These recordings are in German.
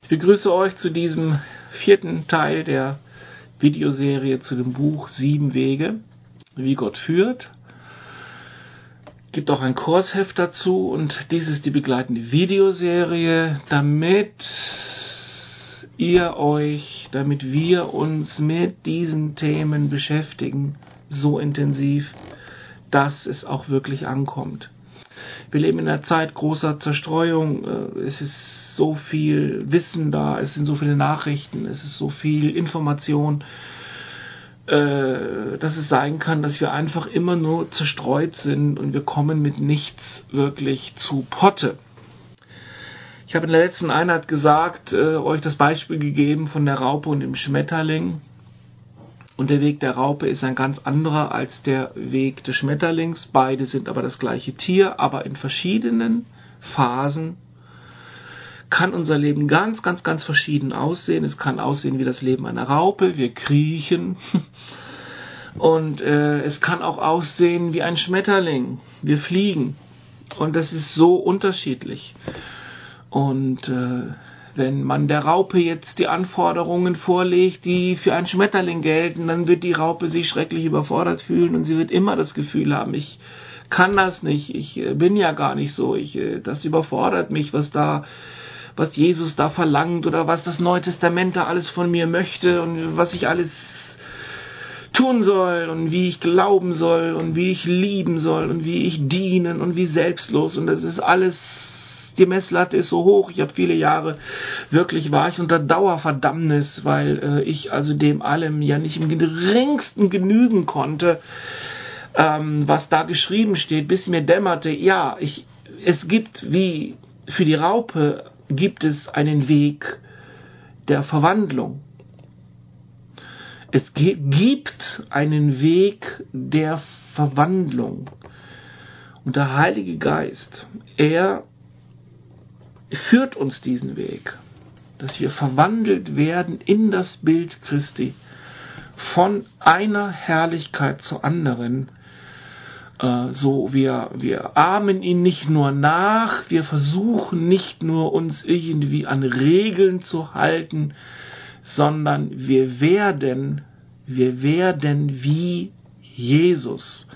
Ich begrüße euch zu diesem 4. Teil der Videoserie zu dem Buch 7 Wege, wie Gott führt. Es gibt auch ein Kursheft dazu und dies ist die begleitende Videoserie, damit wir uns mit diesen Themen beschäftigen, so intensiv, dass es auch wirklich ankommt. Wir leben in einer Zeit großer Zerstreuung, es ist so viel Wissen da, es sind so viele Nachrichten, es ist so viel Information, dass es sein kann, dass wir einfach immer nur zerstreut sind und wir kommen mit nichts wirklich zu Potte. Ich habe in der letzten Einheit gesagt, euch das Beispiel gegeben von der Raupe und dem Schmetterling. Und der Weg der Raupe ist ein ganz anderer als der Weg des Schmetterlings. Beide sind aber das gleiche Tier, aber in verschiedenen Phasen kann unser Leben ganz verschieden aussehen. Es kann aussehen wie das Leben einer Raupe, wir kriechen. Und es kann auch aussehen wie ein Schmetterling, wir fliegen. Und das ist so unterschiedlich. Und wenn man der Raupe jetzt die Anforderungen vorlegt, die für einen Schmetterling gelten, dann wird die Raupe sich schrecklich überfordert fühlen und sie wird immer das Gefühl haben, ich kann das nicht, ich bin ja gar nicht so, das überfordert mich, was Jesus da verlangt oder was das Neue Testament da alles von mir möchte und was ich alles tun soll und wie ich glauben soll und wie ich lieben soll und wie ich dienen und wie selbstlos und das ist alles. Die Messlatte ist so hoch, ich habe viele Jahre, war ich unter Dauerverdammnis, weil ich also dem allem ja nicht im geringsten genügen konnte, was da geschrieben steht, bis mir dämmerte, es gibt, wie für die Raupe, gibt es einen Weg der Verwandlung. Es gibt einen Weg der Verwandlung. Und der Heilige Geist, er führt uns diesen Weg, dass wir verwandelt werden in das Bild Christi, von einer Herrlichkeit zur anderen. Wir ahmen ihn nicht nur nach, wir versuchen nicht nur uns irgendwie an Regeln zu halten, sondern wir werden wie Jesus.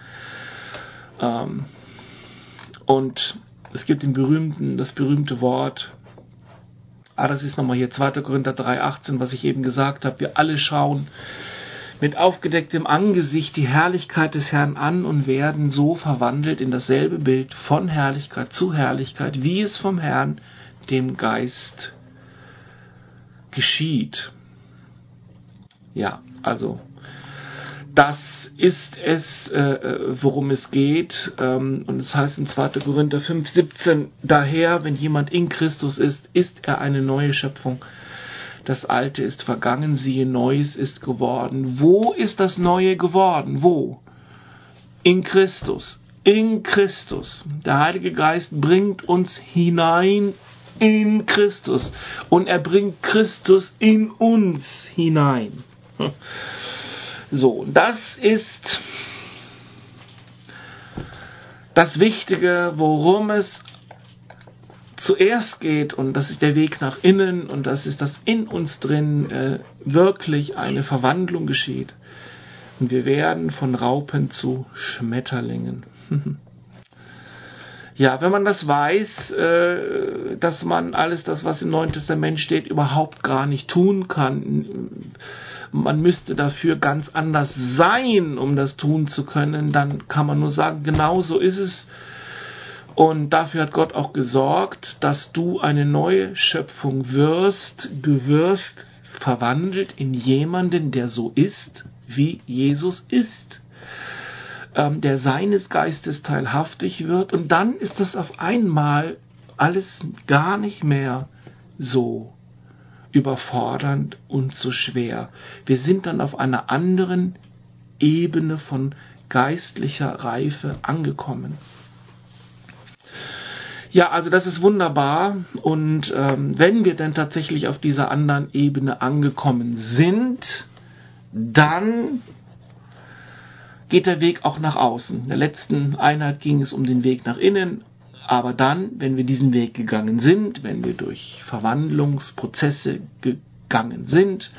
Und es gibt das berühmte Wort, das ist nochmal hier 2. Korinther 3,18, was ich eben gesagt habe, wir alle schauen mit aufgedecktem Angesicht die Herrlichkeit des Herrn an und werden so verwandelt in dasselbe Bild von Herrlichkeit zu Herrlichkeit, wie es vom Herrn, dem Geist, geschieht. Ja, also das ist es, worum es geht. Und es heißt in 2. Korinther 5,17, daher, wenn jemand in Christus ist, ist er eine neue Schöpfung. Das Alte ist vergangen, siehe, Neues ist geworden. Wo ist das Neue geworden? Wo? In Christus. In Christus. Der Heilige Geist bringt uns hinein in Christus. Und er bringt Christus in uns hinein. So, das ist das Wichtige, worum es zuerst geht, und das ist der Weg nach innen, und das ist, dass in uns drin wirklich eine Verwandlung geschieht. Und wir werden von Raupen zu Schmetterlingen. Ja, wenn man das weiß, dass man alles das, was im Neuen Testament steht, überhaupt gar nicht tun kann. Man müsste dafür ganz anders sein, um das tun zu können. Dann kann man nur sagen, genau so ist es. Und dafür hat Gott auch gesorgt, dass du eine neue Schöpfung wirst. Du wirst verwandelt in jemanden, der so ist, wie Jesus ist. Der seines Geistes teilhaftig wird. Und dann ist das auf einmal alles gar nicht mehr so überfordernd und so schwer. Wir sind dann auf einer anderen Ebene von geistlicher Reife angekommen. Ja, also das ist wunderbar. Und wenn wir dann tatsächlich auf dieser anderen Ebene angekommen sind, dann geht der Weg auch nach außen. In der letzten Einheit ging es um den Weg nach innen. Aber dann, wenn wir diesen Weg gegangen sind, wenn wir durch Verwandlungsprozesse gegangen sind,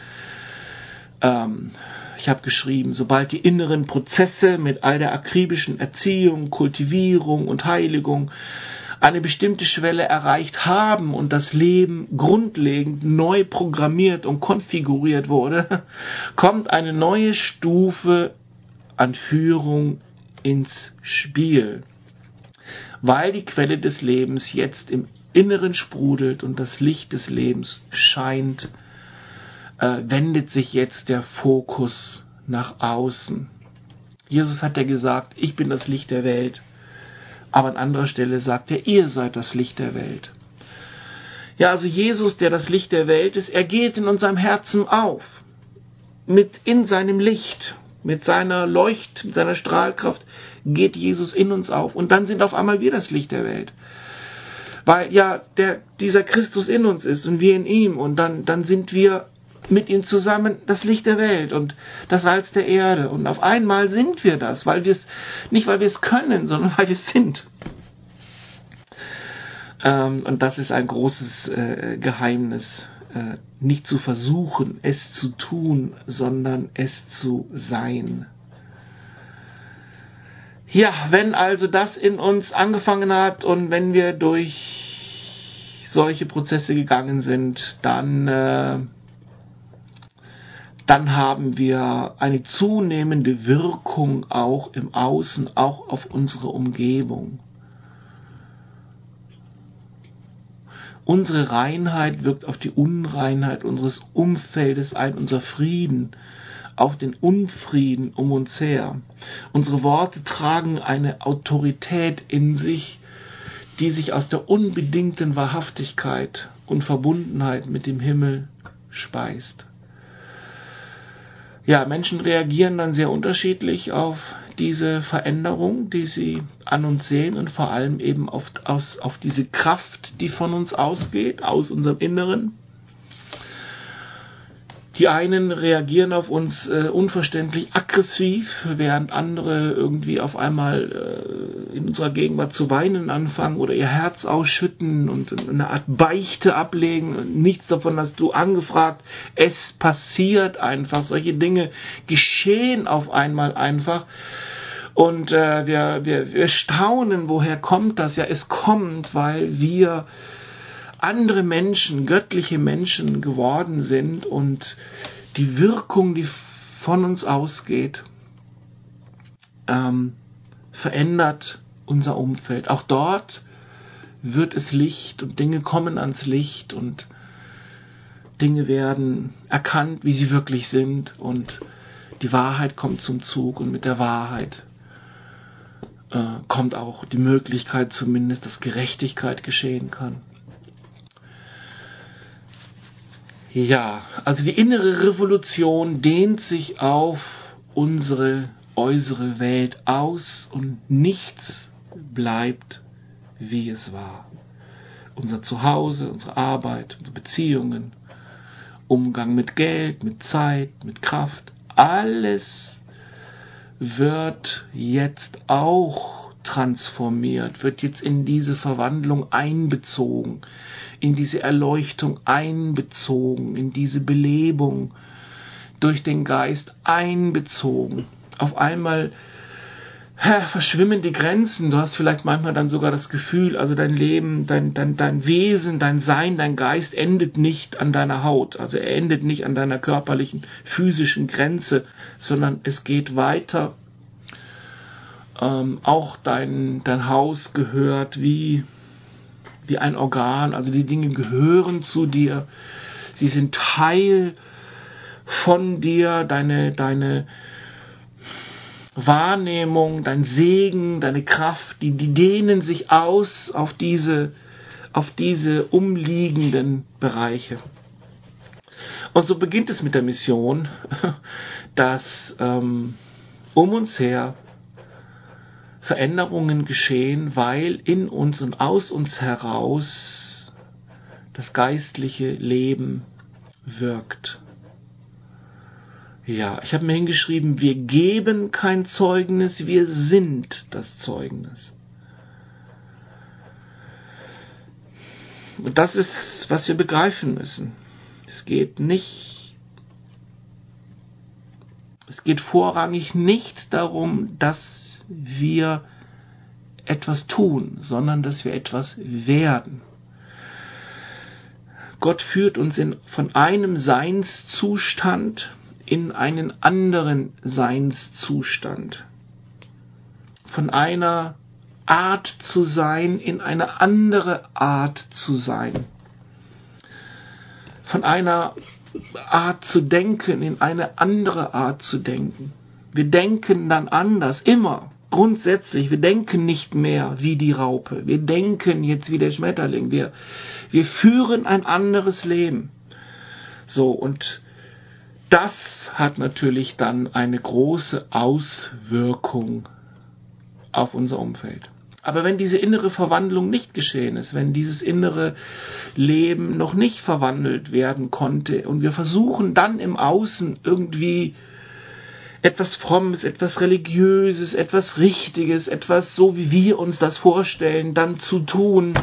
ich habe geschrieben, sobald die inneren Prozesse mit all der akribischen Erziehung, Kultivierung und Heiligung eine bestimmte Schwelle erreicht haben und das Leben grundlegend neu programmiert und konfiguriert wurde, kommt eine neue Stufe an Führung ins Spiel. Weil die Quelle des Lebens jetzt im Inneren sprudelt und das Licht des Lebens scheint, wendet sich jetzt der Fokus nach außen. Jesus hat ja gesagt, ich bin das Licht der Welt. Aber an anderer Stelle sagt er, ihr seid das Licht der Welt. Ja, also Jesus, der das Licht der Welt ist, er geht in unserem Herzen auf. In seinem Licht, mit seiner mit seiner Strahlkraft geht Jesus in uns auf. Und dann sind auf einmal wir das Licht der Welt. Weil ja dieser Christus in uns ist und wir in ihm. Und dann sind wir mit ihm zusammen das Licht der Welt und das Salz der Erde. Und auf einmal sind wir das, nicht weil wir es können, sondern weil wir es sind. Und das ist ein großes Geheimnis. Nicht zu versuchen, es zu tun, sondern es zu sein. Ja, wenn also das in uns angefangen hat und wenn wir durch solche Prozesse gegangen sind, dann haben wir eine zunehmende Wirkung auch im Außen, auch auf unsere Umgebung. Unsere Reinheit wirkt auf die Unreinheit unseres Umfeldes ein, unser Frieden auf den Unfrieden um uns her. Unsere Worte tragen eine Autorität in sich, die sich aus der unbedingten Wahrhaftigkeit und Verbundenheit mit dem Himmel speist. Ja, Menschen reagieren dann sehr unterschiedlich auf diese Veränderung, die sie an uns sehen und vor allem eben auf diese Kraft, die von uns ausgeht, aus unserem Inneren. Die einen reagieren auf uns unverständlich aggressiv, während andere irgendwie auf einmal in unserer Gegenwart zu weinen anfangen oder ihr Herz ausschütten und eine Art Beichte ablegen. Nichts davon hast du angefragt. Es passiert einfach. Solche Dinge geschehen auf einmal einfach. Und wir staunen, woher kommt das? Ja, es kommt, weil wir andere Menschen, göttliche Menschen geworden sind und die Wirkung, die von uns ausgeht, verändert unser Umfeld. Auch dort wird es Licht und Dinge kommen ans Licht und Dinge werden erkannt, wie sie wirklich sind und die Wahrheit kommt zum Zug und mit der Wahrheit kommt auch die Möglichkeit zumindest, dass Gerechtigkeit geschehen kann. Ja, also die innere Revolution dehnt sich auf unsere äußere Welt aus und nichts bleibt, wie es war. Unser Zuhause, unsere Arbeit, unsere Beziehungen, Umgang mit Geld, mit Zeit, mit Kraft, alles wird jetzt auch transformiert, wird jetzt in diese Verwandlung einbezogen, in diese Erleuchtung einbezogen, in diese Belebung durch den Geist einbezogen. Auf einmal verschwimmen die Grenzen. Du hast vielleicht manchmal dann sogar das Gefühl, also dein Leben, dein Wesen, dein Sein, dein Geist endet nicht an deiner Haut. Also er endet nicht an deiner körperlichen, physischen Grenze, sondern es geht weiter. Auch dein Haus gehört wie ein Organ, also die Dinge gehören zu dir, sie sind Teil von dir, deine Wahrnehmung, dein Segen, deine Kraft, die dehnen sich aus auf diese umliegenden Bereiche. Und so beginnt es mit der Mission, dass um uns her Veränderungen geschehen, weil in uns und aus uns heraus das geistliche Leben wirkt. Ja, ich habe mir hingeschrieben, wir geben kein Zeugnis, wir sind das Zeugnis. Und das ist, was wir begreifen müssen. Es geht vorrangig nicht darum, dass wir etwas tun, sondern dass wir etwas werden. Gott führt uns von einem Seinszustand in einen anderen Seinszustand. Von einer Art zu sein in eine andere Art zu sein. Von einer Art zu denken in eine andere Art zu denken. Wir denken dann anders, immer. Grundsätzlich, wir denken nicht mehr wie die Raupe. Wir denken jetzt wie der Schmetterling. Wir führen ein anderes Leben. So, und das hat natürlich dann eine große Auswirkung auf unser Umfeld. Aber wenn diese innere Verwandlung nicht geschehen ist, wenn dieses innere Leben noch nicht verwandelt werden konnte und wir versuchen dann im Außen irgendwie etwas Frommes, etwas Religiöses, etwas Richtiges, etwas so, wie wir uns das vorstellen, dann zu tun,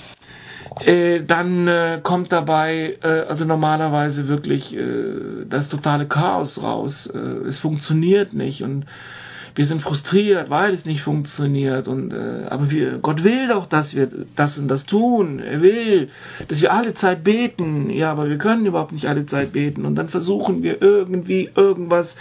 dann kommt dabei also normalerweise wirklich das totale Chaos raus. Es funktioniert nicht und wir sind frustriert, weil es nicht funktioniert. Aber Gott will doch, dass wir das und das tun. Er will, dass wir alle Zeit beten. Ja, aber wir können überhaupt nicht alle Zeit beten. Und dann versuchen wir irgendwie irgendwas.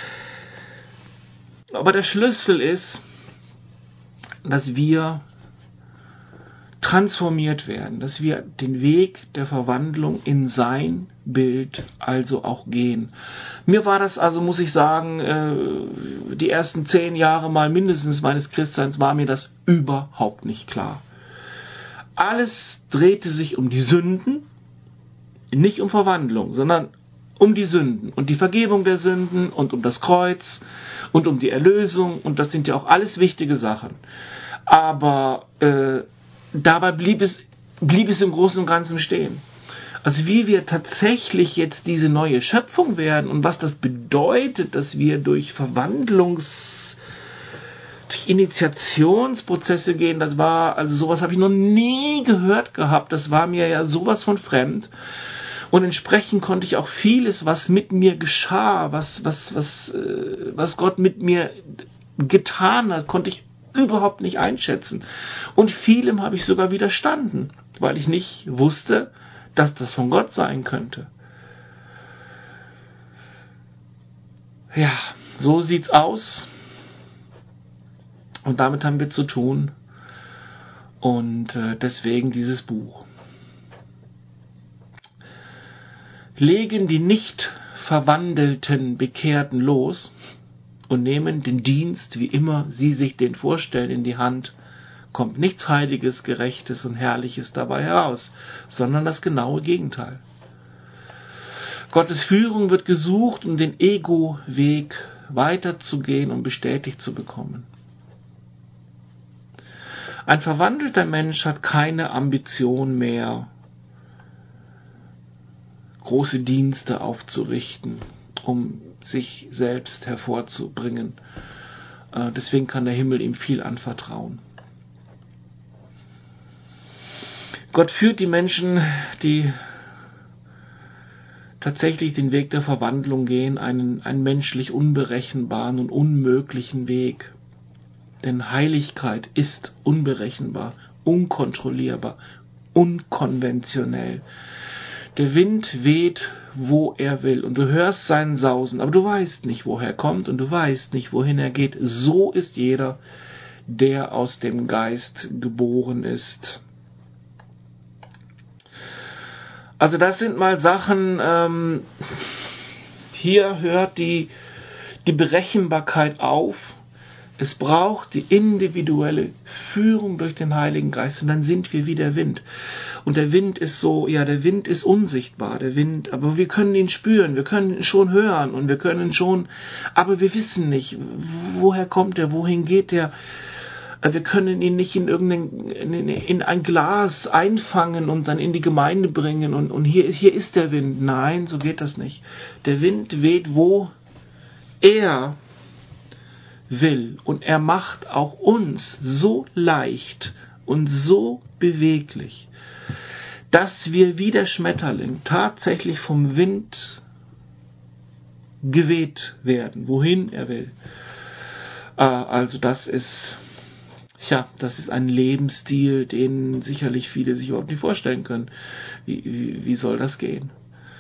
Aber der Schlüssel ist, dass wir transformiert werden, dass wir den Weg der Verwandlung in sein Bild also auch gehen. Mir war das also, muss ich sagen, die ersten 10 Jahre mal mindestens meines Christseins war mir das überhaupt nicht klar. Alles drehte sich um die Sünden, nicht um Verwandlung, sondern um die Sünden und die Vergebung der Sünden und um das Kreuz und um die Erlösung, und das sind ja auch alles wichtige Sachen. Aber dabei blieb es im Großen und Ganzen stehen. Also wie wir tatsächlich jetzt diese neue Schöpfung werden und was das bedeutet, dass wir durch durch Initiationsprozesse gehen, also sowas habe ich noch nie gehört gehabt, das war mir ja sowas von fremd. Und entsprechend konnte ich auch vieles, was mit mir geschah, was Gott mit mir getan hat, konnte ich überhaupt nicht einschätzen. Und vielem habe ich sogar widerstanden, weil ich nicht wusste, dass das von Gott sein könnte. Ja, so sieht's aus. Und damit haben wir zu tun. Und deswegen dieses Buch. Legen die nicht verwandelten Bekehrten los und nehmen den Dienst, wie immer sie sich den vorstellen, in die Hand, kommt nichts Heiliges, Gerechtes und Herrliches dabei heraus, sondern das genaue Gegenteil. Gottes Führung wird gesucht, um den Ego-Weg weiterzugehen und bestätigt zu bekommen. Ein verwandelter Mensch hat keine Ambition mehr, große Dienste aufzurichten, um sich selbst hervorzubringen. Deswegen kann der Himmel ihm viel anvertrauen. Gott führt die Menschen, die tatsächlich den Weg der Verwandlung gehen, einen menschlich unberechenbaren und unmöglichen Weg. Denn Heiligkeit ist unberechenbar, unkontrollierbar, unkonventionell. Der Wind weht, wo er will, und du hörst seinen Sausen, aber du weißt nicht, woher er kommt, und du weißt nicht, wohin er geht. So ist jeder, der aus dem Geist geboren ist. Also das sind mal Sachen, hier hört die Berechenbarkeit auf. Es braucht die individuelle Führung durch den Heiligen Geist, und dann sind wir wie der Wind. Und der Wind ist der Wind ist unsichtbar, aber wir können ihn spüren, wir können ihn schon hören und wir können schon, aber wir wissen nicht, woher kommt er, wohin geht er. Wir können ihn nicht in ein Glas einfangen und dann in die Gemeinde bringen und hier ist der Wind. Nein, so geht das nicht. Der Wind weht, wo er will, und er macht auch uns so leicht und so beweglich, dass wir wie der Schmetterling tatsächlich vom Wind geweht werden, wohin er will. Also das ist ein Lebensstil, den sicherlich viele sich überhaupt nicht vorstellen können. Wie soll das gehen?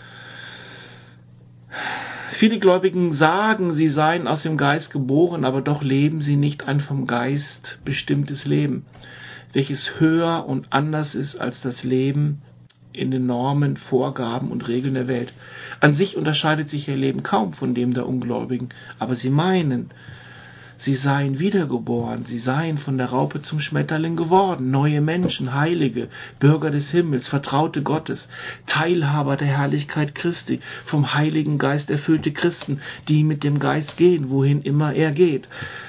Viele Gläubigen sagen, sie seien aus dem Geist geboren, aber doch leben sie nicht ein vom Geist bestimmtes Leben, welches höher und anders ist als das Leben in den Normen, Vorgaben und Regeln der Welt. An sich unterscheidet sich ihr Leben kaum von dem der Ungläubigen, aber sie meinen, sie seien wiedergeboren, sie seien von der Raupe zum Schmetterling geworden, neue Menschen, Heilige, Bürger des Himmels, Vertraute Gottes, Teilhaber der Herrlichkeit Christi, vom Heiligen Geist erfüllte Christen, die mit dem Geist gehen, wohin immer er geht.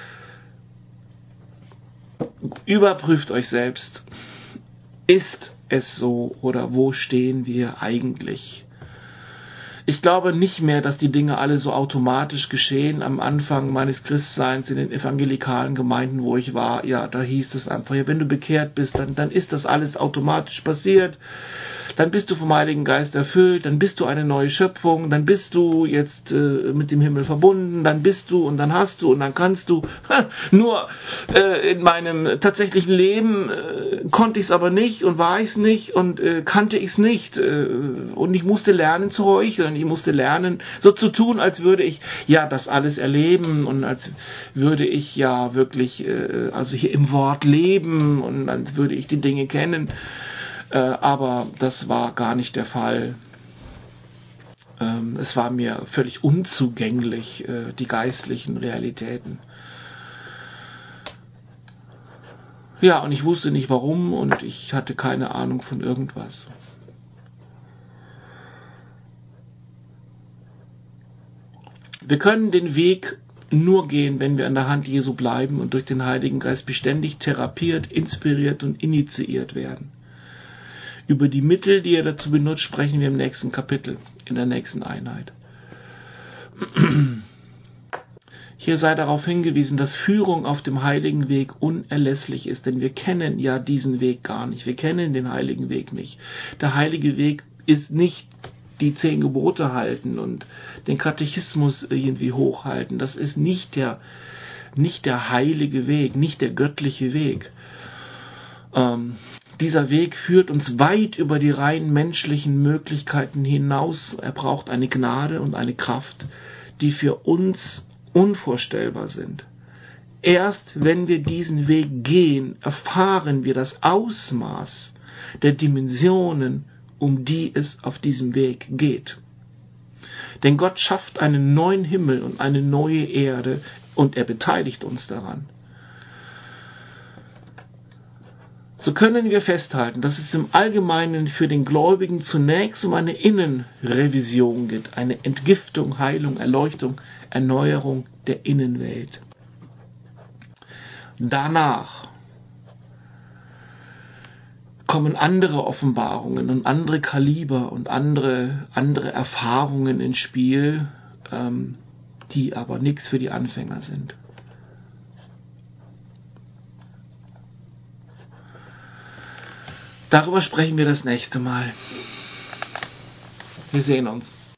Überprüft euch selbst. Ist es so oder wo stehen wir eigentlich? Ich glaube nicht mehr, dass die Dinge alle so automatisch geschehen. Am Anfang meines Christseins in den evangelikalen Gemeinden, wo ich war, ja, da hieß es einfach, ja, wenn du bekehrt bist, dann ist das alles automatisch passiert. Dann bist du vom Heiligen Geist erfüllt, dann bist du eine neue Schöpfung, dann bist du jetzt mit dem Himmel verbunden, dann bist du und dann hast du und dann kannst du. Nur in meinem tatsächlichen Leben konnte ich es aber nicht und war ich es nicht und kannte ich es nicht. Und ich musste lernen zu heucheln, ich musste lernen, so zu tun, als würde ich ja das alles erleben und als würde ich ja wirklich also hier im Wort leben und als würde ich die Dinge kennen. Aber das war gar nicht der Fall. Es war mir völlig unzugänglich, die geistlichen Realitäten. Ja, und ich wusste nicht warum und ich hatte keine Ahnung von irgendwas. Wir können den Weg nur gehen, wenn wir an der Hand Jesu bleiben und durch den Heiligen Geist beständig therapiert, inspiriert und initiiert werden. Über die Mittel, die er dazu benutzt, sprechen wir im nächsten Kapitel, in der nächsten Einheit. Hier sei darauf hingewiesen, dass Führung auf dem heiligen Weg unerlässlich ist, denn wir kennen ja diesen Weg gar nicht. Wir kennen den heiligen Weg nicht. Der heilige Weg ist nicht die 10 Gebote halten und den Katechismus irgendwie hochhalten. Das ist nicht der heilige Weg, nicht der göttliche Weg. Dieser Weg führt uns weit über die rein menschlichen Möglichkeiten hinaus. Er braucht eine Gnade und eine Kraft, die für uns unvorstellbar sind. Erst wenn wir diesen Weg gehen, erfahren wir das Ausmaß der Dimensionen, um die es auf diesem Weg geht. Denn Gott schafft einen neuen Himmel und eine neue Erde und er beteiligt uns daran. So können wir festhalten, dass es im Allgemeinen für den Gläubigen zunächst um eine Innenrevision geht, eine Entgiftung, Heilung, Erleuchtung, Erneuerung der Innenwelt. Danach kommen andere Offenbarungen und andere Kaliber und andere Erfahrungen ins Spiel, die aber nichts für die Anfänger sind. Darüber sprechen wir das nächste Mal. Wir sehen uns.